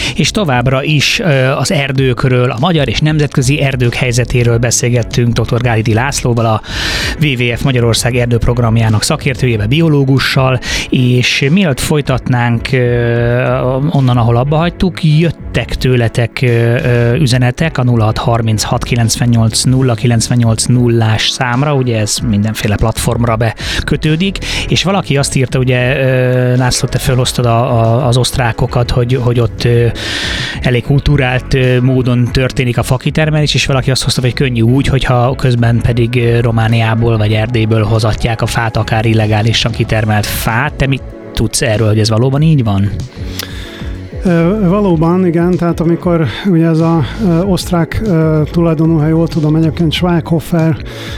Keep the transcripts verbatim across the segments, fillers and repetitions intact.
és továbbra is az erdőkről, a magyar és nemzetközi erdők helyzetéről beszélgettünk dr. Gálidi Lászlóval, a dupla vé vé ef Magyarország erdőprogramjának szakértőjével, biológussal, és mielőtt folytatnánk onnan, ahol abba hagytuk, jöttek tőletek üzenetek a nulla hat harminchat kilencvennyolc nulla kilencvennyolc nullás számra, ugye ez mindenféle platformra bekötődik, és valaki azt írta, ugye László, te felhoztad a, a, az osztrákokat, hogy, hogy ott elég kulturált módon történik a fakitermelés, és valaki azt hozta, hogy könnyű úgy, hogyha közben pedig Romániából vagy Erdélyből hozatják a fát, akár illegálisan kitermelt fát. Te mit tudsz erről, hogy ez valóban így van? Valóban, igen, tehát amikor ugye ez az osztrák tulajdonú, ha jól tudom, egyébként Schweighofer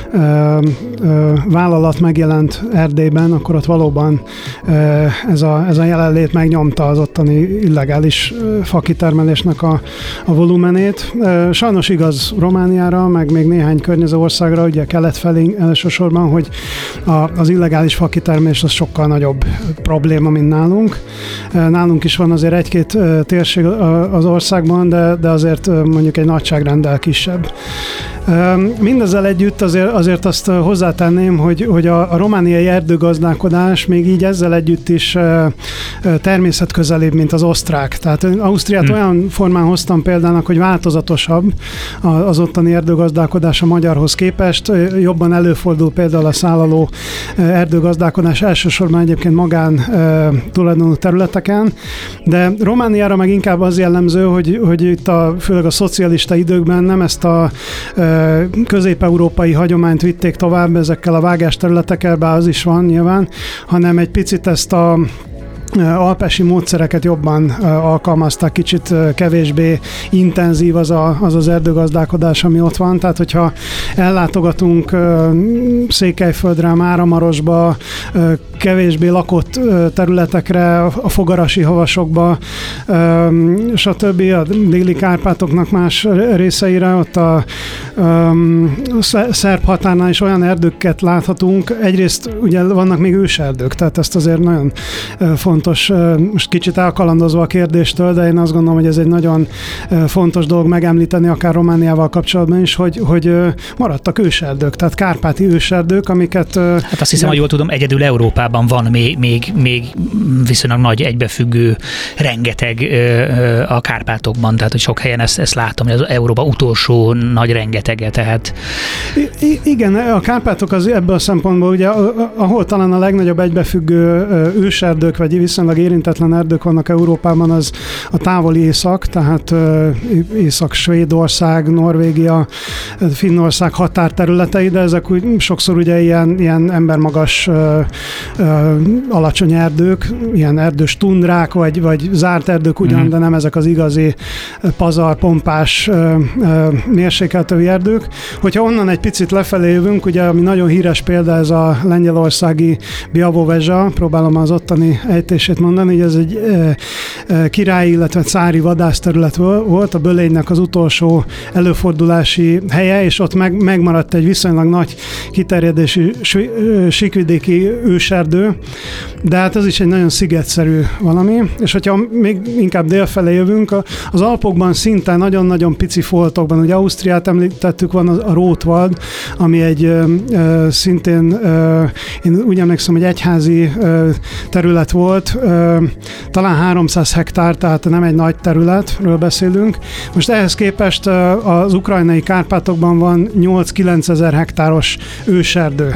vállalat megjelent Erdélyben, akkor ott valóban ez a, ez a jelenlét megnyomta az ottani illegális fakitermelésnek a, a volumenét. Sajnos igaz Romániára, meg még néhány környező országra, ugye kelet felé elsősorban, hogy a, az illegális fakitermelés az sokkal nagyobb probléma, mint nálunk. Nálunk is van azért egy-két térség az országban, de, de azért mondjuk egy nagyságrenddel kisebb. Mindezzel együtt azért, azért azt hozzátenném, hogy, hogy a, a romániai erdőgazdálkodás még így ezzel együtt is természetközelibb, mint az osztrák. Tehát Ausztriát hmm. olyan formán hoztam példának, hogy változatosabb az ottani erdőgazdálkodás a magyarhoz képest. Jobban előfordul például a szállaló erdőgazdálkodás elsősorban egyébként magán tulajdonú területeken, de Romániára meg inkább az jellemző, hogy, hogy itt a, főleg a szocialista időkben nem ezt a közép-európai hagyományt vitték tovább ezekkel a vágásterületekkel, bár az is van nyilván, hanem egy picit ezt a alpesi módszereket jobban alkalmazták, kicsit kevésbé intenzív az, a, az az erdőgazdálkodás, ami ott van. Tehát, hogyha ellátogatunk Székelyföldre, Máramarosba, kevésbé lakott területekre, a fogarasi havasokba, stb. A déli Kárpátoknak más részeire, ott a, a szerb határnál is olyan erdőket láthatunk. Egyrészt ugye vannak még őserdők, tehát ezt azért nagyon fontos. Fontos, most kicsit elkalandozva a kérdéstől, de én azt gondolom, hogy ez egy nagyon fontos dolog megemlíteni, akár Romániával kapcsolatban is, hogy, hogy maradtak őserdők, tehát kárpáti őserdők, amiket... Hát azt hiszem, hogy jól tudom, egyedül Európában van még, még, még viszonylag nagy egybefüggő rengeteg a Kárpátokban, tehát hogy sok helyen ezt, ezt látom, hogy az Európa utolsó nagy rengetege, tehát... I- igen, a Kárpátok az ebből a szempontból, ugye, ahol talán a legnagyobb egybefüggő őserdők, vagy viszonylag érintetlen erdők vannak Európában, az a távoli észak, tehát Észak-Svédország, Norvégia, Finnország határterületei, de ezek úgy sokszor ugye ilyen, ilyen embermagas ö, ö, alacsony erdők, ilyen erdős tundrák, vagy, vagy zárt erdők ugyan, mm. de nem ezek az igazi pazar, pompás, ö, ö, mérsékeltő erdők. Hogyha onnan egy picit lefelé jövünk, ugye ami nagyon híres példa, ez a lengyelországi Biavovezsa, próbálom az ottani ejtését mondani, hogy ez egy e, e, királyi, illetve cári vadászterület volt, a Bölénynek az utolsó előfordulási helye, és ott meg, megmaradt egy viszonylag nagy kiterjedésű síkvidéki őserdő, de hát ez is egy nagyon szigetszerű valami, és hogyha még inkább délfelé jövünk, az Alpokban szinte nagyon-nagyon pici foltokban, ugye Ausztriát említettük, van a Rótwald, ami egy e, e, szintén, e, én úgy emlékszem, hogy egyházi e, terület volt, talán háromszáz hektár, tehát nem egy nagy területről beszélünk. Most ehhez képest az ukrajnai Kárpátokban van nyolc-kilencezer hektáros őserdő.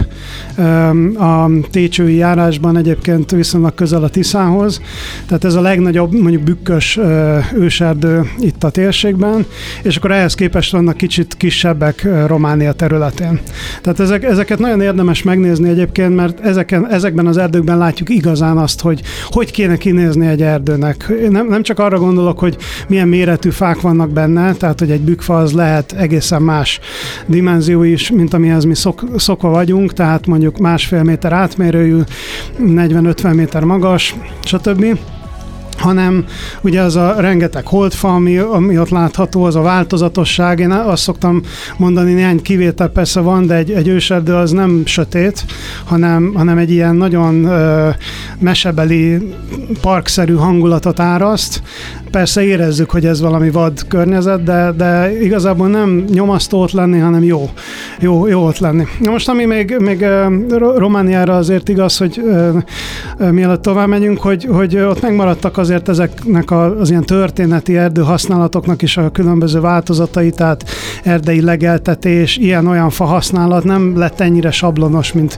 A técsői járásban egyébként viszonylag közel a Tiszához, tehát ez a legnagyobb, mondjuk bükkös őserdő itt a térségben, és akkor ehhez képest vannak kicsit kisebbek Románia területén. Tehát ezek, ezeket nagyon érdemes megnézni egyébként, mert ezeken, ezekben az erdőkben látjuk igazán azt, hogy hogy kéne kinézni egy erdőnek. Nem, nem csak arra gondolok, hogy milyen méretű fák vannak benne, tehát hogy egy bükkfa az lehet egészen más dimenzió is, mint amihez mi szok, szokva vagyunk, tehát mondjuk másfél méter átmérőjű, negyven-ötven méter magas, stb., hanem ugye az a rengeteg holdfa, ami, ami ott látható, az a változatosság. Én azt szoktam mondani, néhány kivétel persze van, de egy, egy őserdő az nem sötét, hanem, hanem egy ilyen nagyon ö, mesebeli, parkszerű hangulatot áraszt. persze érezzük, hogy ez valami vad környezet, de, de igazából nem nyomasztó ott lenni, hanem jó, jó, jó ott lenni. Na most, ami még, még Romániára azért igaz, hogy mielőtt tovább megyünk, hogy, hogy ott megmaradtak azért ezeknek az ilyen történeti erdőhasználatoknak is a különböző változatai, tehát erdei legeltetés, ilyen-olyan fahasználat nem lett ennyire sablonos, mint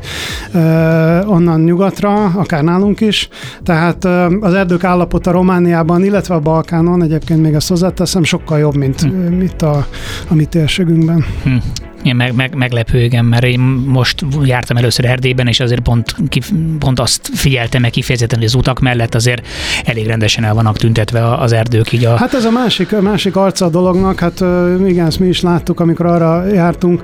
onnan nyugatra, akár nálunk is. Tehát az erdők állapota Romániában, illetve a Balkánon, egyébként még ezt hozzáteszem, sokkal jobb, mint, hm. mint a, a mi térségünkben. Hm. Én meg, meg, meglepő, igen, mert én most jártam először Erdélyben, és azért pont, pont azt figyeltem meg kifejezetten, hogy az utak mellett azért elég rendesen el vannak tüntetve az erdők. Így a... Hát ez a másik, másik arca a dolognak, hát igen, ezt mi is láttuk, amikor arra jártunk,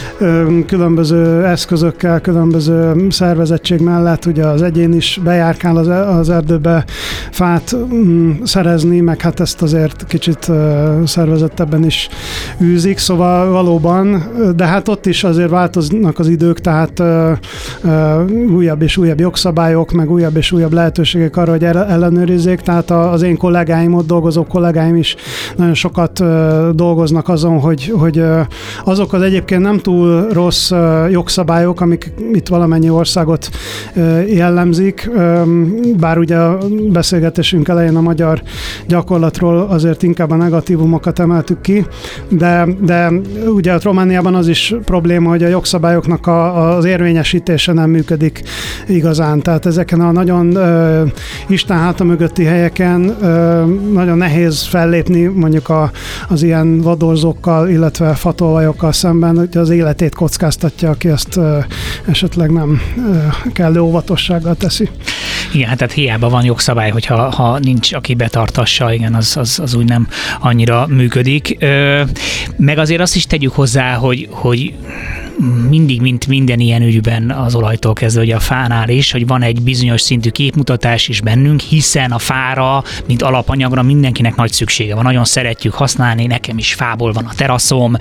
különböző eszközökkel, különböző szervezettség mellett, ugye az egyén is bejárkál az, az erdőbe fát szerezni, meg hát ezt azért kicsit szervezettebben is űzik, szóval valóban, de hát ott is azért változnak az idők, tehát uh, uh, újabb és újabb jogszabályok, meg újabb és újabb lehetőségek arra, hogy ellenőrizzék, tehát az én kollégáim, ott dolgozó kollégáim is nagyon sokat uh, dolgoznak azon, hogy, hogy uh, azok az egyébként nem túl rossz uh, jogszabályok, amik itt valamennyi országot uh, jellemzik, um, bár ugye a beszélgetésünk elején a magyar gyakorlatról azért inkább a negatívumokat emeltük ki, de, de ugye a Romániában az is probléma, hogy a jogszabályoknak a, az érvényesítése nem működik igazán. Tehát ezeken a nagyon ö, Isten háta mögötti helyeken ö, nagyon nehéz fellépni mondjuk a, az ilyen vadorzókkal, illetve fatolvajokkal szemben, hogy az életét kockáztatja, aki ezt ö, esetleg nem ö, kellő óvatossággal teszi. Igen, tehát hiába van jogszabály, hogyha ha nincs, aki betartassa, igen, az, az, az úgy nem annyira működik. Ö, meg azért azt is tegyük hozzá, hogy, hogy mindig, mint minden ilyen ügyben az olajtól kezdve, hogy a fánál is, hogy van egy bizonyos szintű képmutatás is bennünk, hiszen a fára, mint alapanyagra mindenkinek nagy szüksége van. Nagyon szeretjük használni, nekem is fából van a teraszom,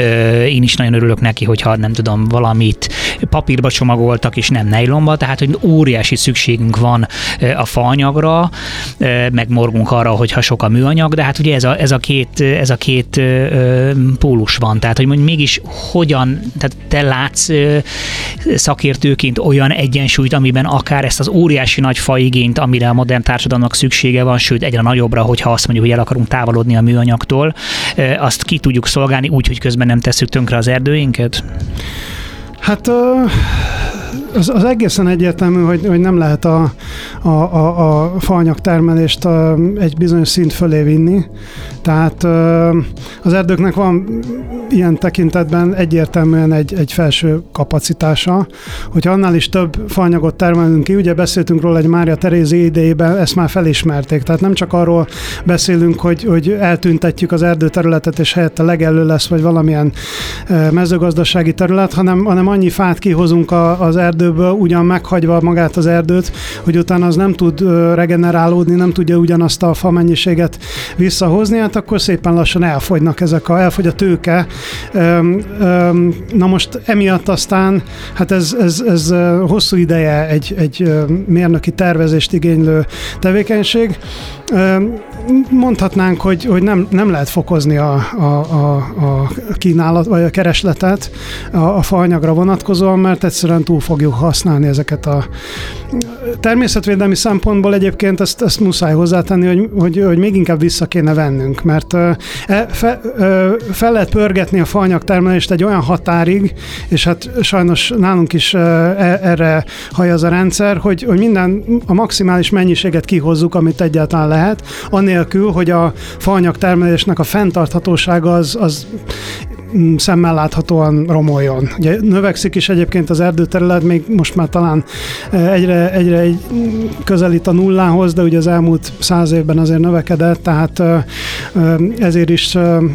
én is nagyon örülök neki, hogyha nem tudom, valamit papírba csomagoltak, és nem nejlonba, tehát hogy óriási szükségünk van a faanyagra, meg morgunk arra, hogyha sok a műanyag, de hát ugye ez a, ez a két, ez a két pólus van, tehát hogy mondjuk mégis hogyan, tehát te látsz szakértőként olyan egyensúlyt, amiben akár ezt az óriási nagy faigényt, amire a modern társadalomnak szüksége van, sőt egyre nagyobbra, hogyha azt mondjuk, hogy el akarunk távolodni a műanyagtól, azt ki tudjuk szolgálni úgy, hogy közben nem tesszük tönkre az erdőinket? Hát az, az egészen egyértelmű, hogy, hogy nem lehet a, a, a, a faanyag termelést a, egy bizonyos szint fölé vinni. Tehát az erdőknek van ilyen tekintetben egyértelműen egy, egy felső kapacitása, hogyha annál is több faanyagot termelünk ki, ugye beszéltünk róla egy Mária Terézi idejében, ezt már felismerték. Tehát nem csak arról beszélünk, hogy, hogy eltüntetjük az erdőterületet, és helyette legelő lesz, vagy valamilyen mezőgazdasági terület, hanem, hanem annyi fát kihozunk a, az erdőből, ugyan meghagyva magát az erdőt, hogy utána az nem tud regenerálódni, nem tudja ugyanazt a fa mennyiséget visszahozni, hát akkor szépen lassan elfogynak ezek a, elfogy a tőke. Na most emiatt aztán, hát ez, ez, ez hosszú ideje egy, egy mérnöki tervezést igénylő tevékenység. Mondhatnánk, hogy, hogy nem, nem lehet fokozni a, a, a, a kínálat, vagy a keresletet a, a faanyagra vonatkozóan, mert egyszerűen túl fogjuk használni ezeket a természetvédelmi szempontból egyébként ezt, ezt muszáj hozzátenni, hogy, hogy, hogy még inkább vissza kéne vennünk, mert e, fe, fel lehet pörgetni a faanyag termelést egy olyan határig, és hát sajnos nálunk is e, erre hajaz a rendszer, hogy, hogy minden, a maximális mennyiséget kihozzuk, amit egyáltalán lehet, anélkül, hogy a faanyag termelésnek a fenntarthatósága az, az szemmel láthatóan romoljon. Ugye növekszik is egyébként az erdőterület, még most már talán egyre, egyre közelít a nullához, de ugye az elmúlt száz évben azért növekedett, tehát ezért is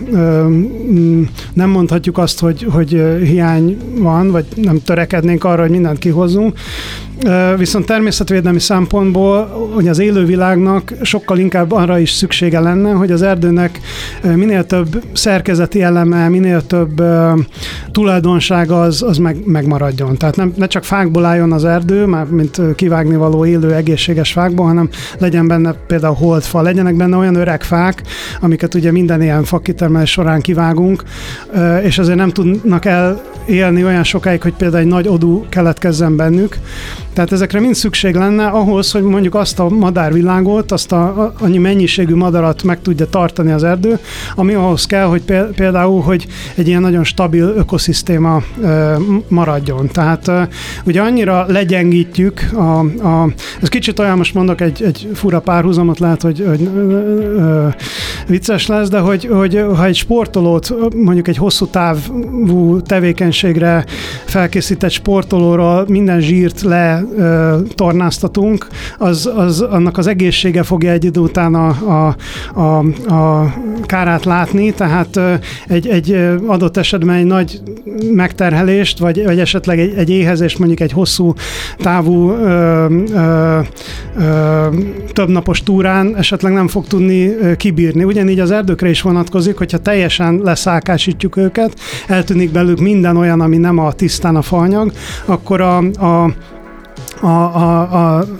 nem mondhatjuk azt, hogy, hogy hiány van, vagy nem törekednénk arra, hogy mindent kihozzunk. Viszont természetvédelmi szempontból, hogy az élővilágnak sokkal inkább arra is szüksége lenne, hogy az erdőnek minél több szerkezeti eleme, minél legtöbb tulajdonsága az, az meg, megmaradjon. Tehát nem, ne csak fákból álljon az erdő, már mint kivágni való élő egészséges fákból, hanem legyen benne például holdfa, legyenek benne olyan öreg fák, amiket ugye minden ilyen fakitermelés során kivágunk, és azért nem tudnak elélni olyan sokáig, hogy például egy nagy odú keletkezzen bennük. Tehát ezekre mind szükség lenne ahhoz, hogy mondjuk azt a madárvilágot, azt a, annyi mennyiségű madarat meg tudja tartani az erdő, ami ahhoz kell, hogy például, hogy egy ilyen nagyon stabil ökoszisztéma maradjon. Tehát ugye annyira legyengítjük, a, a, ez kicsit olyan, most mondok egy, egy fura párhuzamot, lehet, hogy, hogy ö, vicces lesz, de hogy, hogy ha egy sportolót mondjuk egy hosszú távú tevékenységre felkészített sportolóról minden zsírt le tornáztatunk, az, az, annak az egészsége fogja egy idő után a, a, a, a kárát látni, tehát egy, egy adott esetben egy nagy megterhelést, vagy, vagy esetleg egy, egy éhezést mondjuk egy hosszú távú ö, ö, ö, többnapos túrán esetleg nem fog tudni kibírni. Ugyanígy az erdőkre is vonatkozik, hogyha teljesen leszákásítjuk őket, eltűnik belőlük minden olyan, ami nem a tisztán a faanyag, akkor a, a A, a, a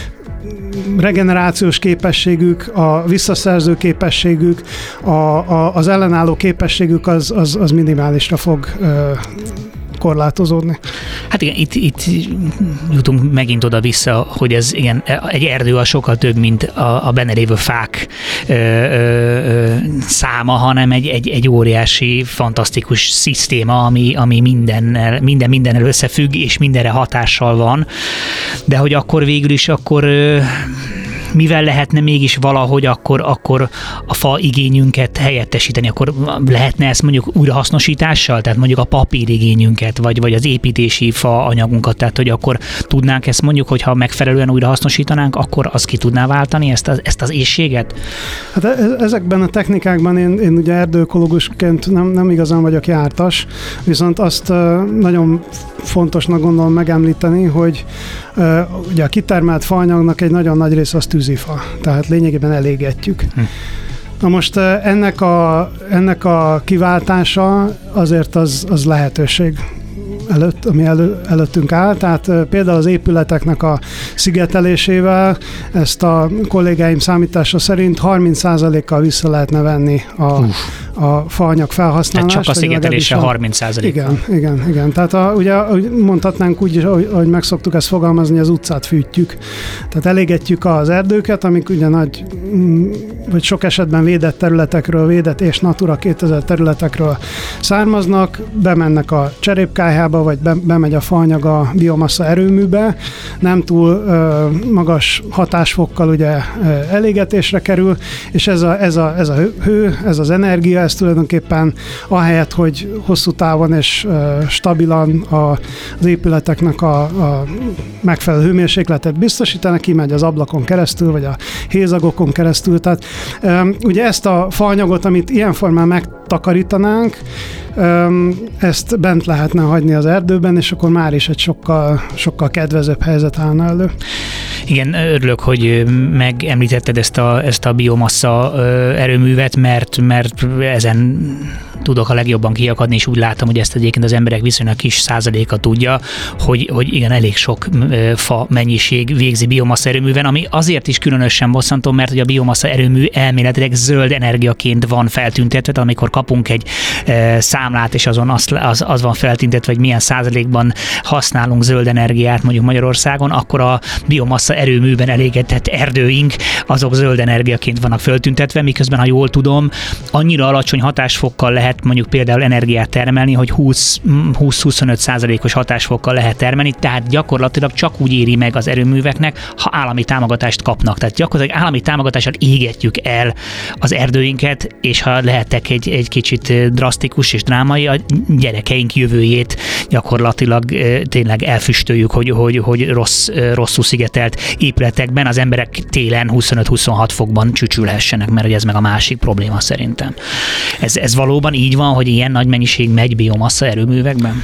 regenerációs képességük, a visszaszerző képességük, a, a, az ellenálló képességük az, az, az minimálisra fog ö, korlátozódni. Hát igen, itt, itt jutunk megint oda-vissza, hogy ez igen, egy erdő a sokkal több, mint a, a benne lévő fák ö, ö, száma, hanem egy, egy, egy óriási, fantasztikus szisztéma, ami, ami mindennel, minden mindennel összefügg, és mindenre hatással van. De hogy akkor végül is, akkor ö, mivel lehetne mégis valahogy akkor, akkor a fa igényünket helyettesíteni, akkor lehetne ezt mondjuk újrahasznosítással, tehát mondjuk a papír igényünket, vagy, vagy az építési fa anyagunkat, tehát hogy akkor tudnánk ezt mondjuk, hogyha megfelelően újrahasznosítanánk, akkor az ki tudná váltani ezt az, ezt az éhséget? Hát ezekben a technikákban én, én ugye erdőökológusként nem, nem igazán vagyok jártas, viszont azt nagyon fontosnak gondolom megemlíteni, hogy ugye a kitermelt faanyagnak egy nagyon nagy része az tűzifa, tehát lényegében elégetjük. Hm. Na most ennek a, ennek a kiváltása azért az, az lehetőség előtt, ami elő, előttünk áll, tehát például az épületeknek a szigetelésével ezt a kollégáim számítása szerint harminc százalékkal vissza lehetne venni a, a faanyag felhasználást. Tehát csak a szigetelésre harminc százalék. Igen, igen, igen. Tehát a, ugye mondhatnánk úgy, ahogy meg szoktuk ezt fogalmazni, az utcát fűtjük. Tehát elégetjük az erdőket, amik ugye nagy, vagy sok esetben védett területekről, védett és Natura kétezer területekről származnak, bemennek a cserépkályhába, vagy be, bemegy a faanyag a biomassa erőműbe, nem túl ö, magas hatásfokkal ugye ö, elégetésre kerül, és ez a, ez, a, ez a hő, ez az energia, ez tulajdonképpen ahelyett, hogy hosszú távon és ö, stabilan a, az épületeknek a, a megfelelő hőmérsékletet biztosítanak, kimegy az ablakon keresztül, vagy a hézagokon keresztül. Tehát ö, ugye ezt a faanyagot, amit ilyen formán megtakarítanánk, ö, ezt bent lehetne hagyni az erdőben, és akkor már is egy sokkal, sokkal kedvezőbb helyzet állna elő. Igen, örülök, hogy megemlítetted ezt a, ezt a biomassa erőművet, mert, mert ezen tudok a legjobban kiakadni, és úgy látom, hogy ezt egyébként az emberek viszonylag kis százaléka tudja, hogy, hogy igen, elég sok fa mennyiség végzi biomassa erőműven, ami azért is különösen bosszantó, mert hogy a biomassa erőmű elméletileg zöld energiaként van feltüntetve, amikor kapunk egy e, számlát, és azon az, az, az van feltüntetve, hogy milyen százalékban használunk zöld energiát mondjuk Magyarországon, akkor a biomassa erőműben elégetett erdőink, azok zöld energiaként vannak feltüntetve, miközben, ha jól tudom, annyira alacsony hatásfokkal lehet mondjuk például energiát termelni, hogy húsz-huszonöt százalékos hatásfokkal lehet termelni, tehát gyakorlatilag csak úgy éri meg az erőműveknek, ha állami támogatást kapnak. Tehát gyakorlatilag állami támogatással égetjük el az erdőinket, és ha lehetek egy, egy kicsit drasztikus és drámai, a gyerekeink jövőjét gyakorlatilag tényleg elfüstöljük, hogy, hogy, hogy rossz, rosszul szigetelt épületekben az emberek télen huszonöt-huszonhat fokban csücsülhessenek, mert ez meg a másik probléma szerintem. Ez, ez valóban így van, hogy ilyen nagy mennyiség megy biomassa erőművekben?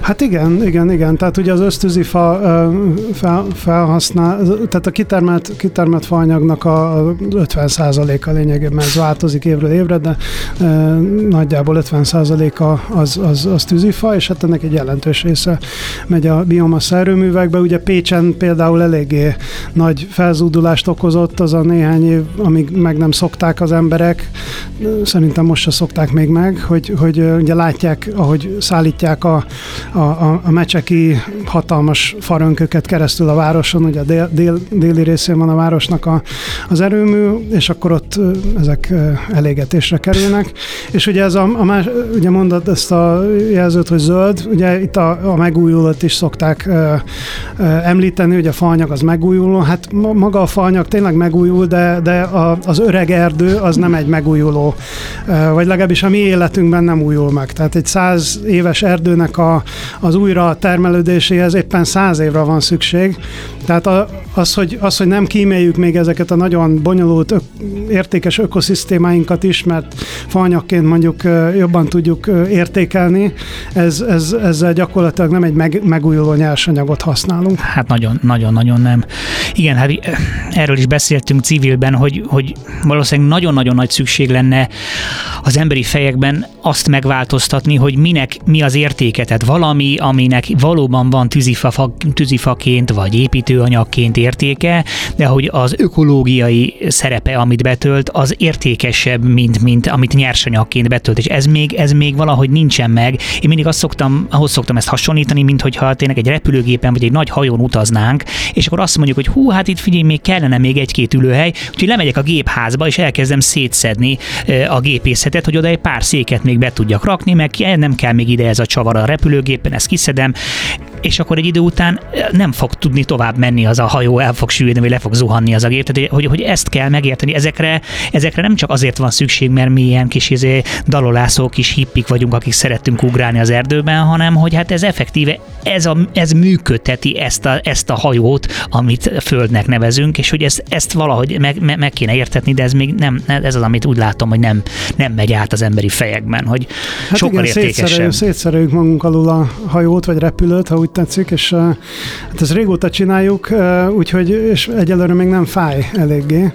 Hát igen, igen, igen. Tehát ugye az ösztűzifa fel, felhasznál, tehát a kitermelt, kitermelt faanyagnak a ötven százaléka lényegében, ez változik évről évre, de e, nagyjából ötven százaléka az, az, az tűzifa, és hát ennek egy jelentős része megy a biomassa erőművekbe. Ugye Pécsen például eléggé nagy felzúdulást okozott az a néhány év, amíg meg nem szokták az emberek, szerintem most se szokták még meg, hogy, hogy ugye látják, ahogy szállítják a A, a, a mecseki hatalmas farönköket keresztül a városon, ugye a dél, dél, déli részén van a városnak a, az erőmű, és akkor ott ezek elégetésre kerülnek. És ugye ez a, a más, ugye mondod ezt a jelzőt, hogy zöld, ugye itt a, a megújulót is szokták ö, ö, említeni, hogy a faanyag az megújuló. Hát maga a faanyag tényleg megújul, de, de a, az öreg erdő az nem egy megújuló, ö, vagy legalábbis a mi életünkben nem újul meg. Tehát egy száz éves erdőnek a az újra termelődéséhez éppen száz évre van szükség. Tehát az, hogy, az, hogy nem kíméljük még ezeket a nagyon bonyolult, ök, értékes ökoszisztémáinkat is, mert faanyagként mondjuk jobban tudjuk értékelni, ez, ez, ezzel gyakorlatilag nem egy meg, megújuló nyersanyagot használunk. Hát nagyon, nagyon, nagyon nem. Igen, hát erről is beszéltünk civilben, hogy, hogy valószínűleg nagyon-nagyon nagy szükség lenne az emberi fejekben azt megváltoztatni, hogy minek mi az értéke. Tehát valami, aminek valóban van tűzifa, tűzifaként vagy építőanyagként értéke, de hogy az ökológiai szerepe, amit betölt, az értékesebb, mint, mint amit nyersanyagként betölt. És ez még, ez még valahogy nincsen meg. Én mindig azt szoktam, ahhoz szoktam ezt hasonlítani, mint hogyha tényleg egy repülőgépen vagy egy nagy hajón utaznánk, és akkor azt mondjuk, hogy hú, hát itt figyelj, még kellene még egy-két ülőhely, úgyhogy lemegyek a gépházba, és elkezdem szétszedni a gépészetet, hogy oda egy pár széket még be tudjak rakni, meg nem kell még ide ez a csavar a repülőgépen, ezt kiszedem, és akkor egy idő után nem fog tudni tovább menni az a hajó, el fog süllyedni, vagy le fog zuhanni az a gép. Tehát, hogy, hogy ezt kell megérteni. Ezekre, ezekre nem csak azért van szükség, mert mi ilyen kis izé, dalolászó, kis hippik vagyunk, akik szeretünk ugrálni az erdőben, hanem hogy hát ez effektíve, ez, a, ez működteti ezt a, ezt a hajót, amit Földnek nevezünk, és hogy ezt, ezt valahogy meg, meg kéne értetni, de ez még nem, ez az, amit úgy látom, hogy nem, nem megy át az emberi fejekben, hogy hát sokkal igen, értékesebb. Szétszereljük magunk alul a hajót, vagy repülőt, ha úgy tetszik, és hát ezt régóta csináljuk, úgyhogy és egyelőre még nem fáj eléggé.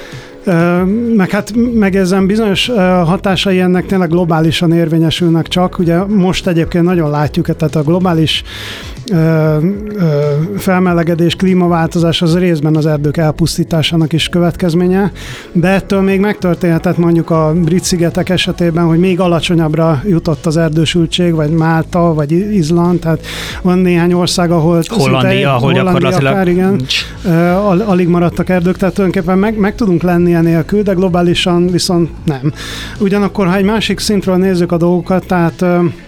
Meg hát meg ezen bizonyos hatásai ennek tényleg globálisan érvényesülnek csak. Ugye most egyébként nagyon látjuk, tehát a globális ö, ö, felmelegedés, klímaváltozás az részben az erdők elpusztításának is következménye, de ettől még megtörténhetett mondjuk a Brit-szigetek esetében, hogy még alacsonyabbra jutott az erdősültség, vagy Málta, vagy Izland, tehát van néhány ország, ahol Hollandia, ahol gyakorlatilag akár, igen, alig maradtak erdők, tehát tulajdonképpen meg, meg tudunk lenni nélkül, de globálisan viszont nem. Ugyanakkor, ha egy másik szintről nézzük a dolgokat, tehát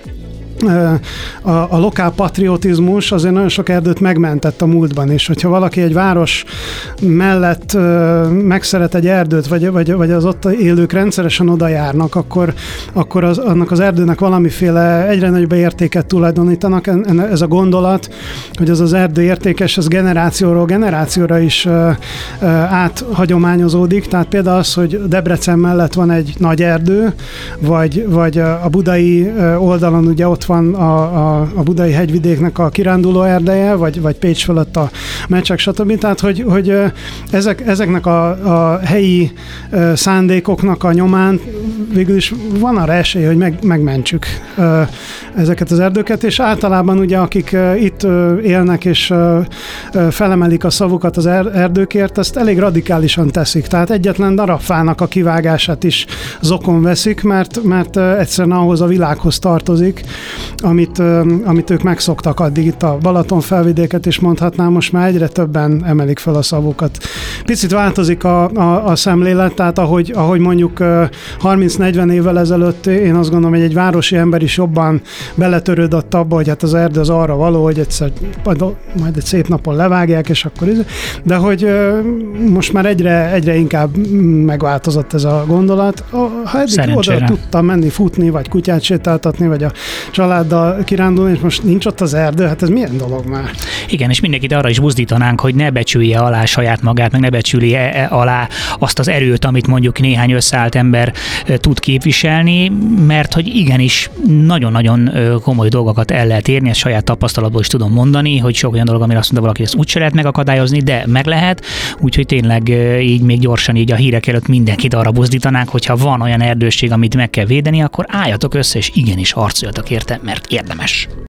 A, a lokál patriotizmus azért nagyon sok erdőt megmentett a múltban is. Hogyha valaki egy város mellett uh, megszeret egy erdőt, vagy, vagy, vagy az ott élők rendszeresen oda járnak, akkor, akkor az, annak az erdőnek valamiféle egyre nagyobb értéket tulajdonítanak. Ez a gondolat, hogy az az erdő értékes, ez generációról generációra is uh, uh, áthagyományozódik. Tehát például az, hogy Debrecen mellett van egy nagy erdő, vagy, vagy a budai oldalon ugye ott van a, a, a budai hegyvidéknek a kiránduló erdeje, vagy, vagy Pécs fölött a Mecsek, stb. Tehát, hogy, hogy ezek, ezeknek a, a helyi szándékoknak a nyomán végül is van arra esély, hogy meg, megmentsük ezeket az erdőket, és általában ugye akik itt élnek és felemelik a szavukat az erdőkért, ezt elég radikálisan teszik. Tehát egyetlen darabfának a kivágását is zokon veszik, mert, mert egyszerűen ahhoz a világhoz tartozik, amit, amit ők megszoktak addig. Itt a Balaton felvidéket is mondhatnám, most már egyre többen emelik fel a szavukat. Picit változik a, a, a szemlélet, tehát ahogy, ahogy mondjuk harminc-negyven évvel ezelőtt én azt gondolom, hogy egy városi ember is jobban beletörődött abba, hogy hát az erdő az arra való, hogy egyszer majd egy szép napon levágják, és akkor is. De hogy most már egyre, egyre inkább megváltozott ez a gondolat. Ha eddig oda tudtam menni futni, vagy kutyát sétáltatni, vagy a családdal kirándulni, és most nincs ott az erdő, hát ez milyen dolog már? Igen, és mindenkit arra is buzdítanánk, hogy ne becsülje alá saját magát, meg ne becsülje alá azt az erőt, amit mondjuk néhány összeállt ember tud képviselni, mert hogy igenis nagyon-nagyon komoly dolgokat el lehet érni, ezt saját tapasztalatból is tudom mondani, hogy sok olyan dolog, amire azt mondta valaki, hogy ezt úgyse lehet megakadályozni, de meg lehet, úgyhogy tényleg így még gyorsan így a hírek előtt mindenkit arra buzdítanánk, hogyha van olyan erdőség, amit meg kell védeni, akkor álljatok össze, és igenis harcoljatok érte, mert érdemes.